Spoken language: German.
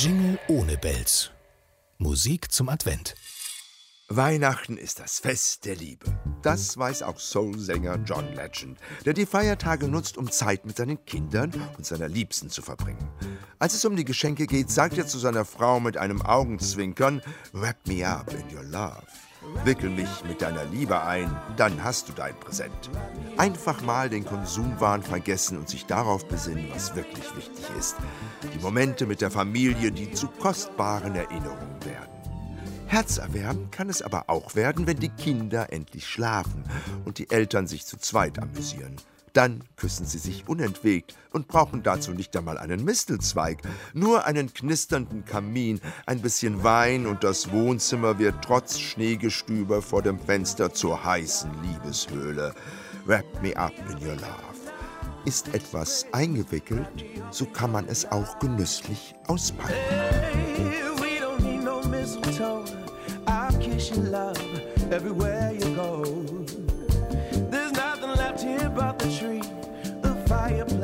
Jingle ohne Bells. Musik zum Advent. Weihnachten ist das Fest der Liebe. Das weiß auch Soul-Sänger John Legend, der die Feiertage nutzt, um Zeit mit seinen Kindern und seiner Liebsten zu verbringen. Als es um die Geschenke geht, sagt er zu seiner Frau mit einem Augenzwinkern: "Wrap me up in your love." Wickel mich mit deiner Liebe ein, dann hast du dein Präsent. Einfach mal den Konsumwahn vergessen und sich darauf besinnen, was wirklich wichtig ist. Die Momente mit der Familie, die zu kostbaren Erinnerungen werden. Herzerwärmend kann es aber auch werden, wenn die Kinder endlich schlafen und die Eltern sich zu zweit amüsieren. Dann küssen sie sich unentwegt und brauchen dazu nicht einmal einen Mistelzweig, nur einen knisternden Kamin, ein bisschen Wein und das Wohnzimmer wird trotz Schneegestöber vor dem Fenster zur heißen Liebeshöhle. Wrap me up in your love. Ist etwas eingewickelt, so kann man es auch genüsslich auspacken. I'll kiss your love everywhere you go. There's nothing left here but the tree, the fireplace.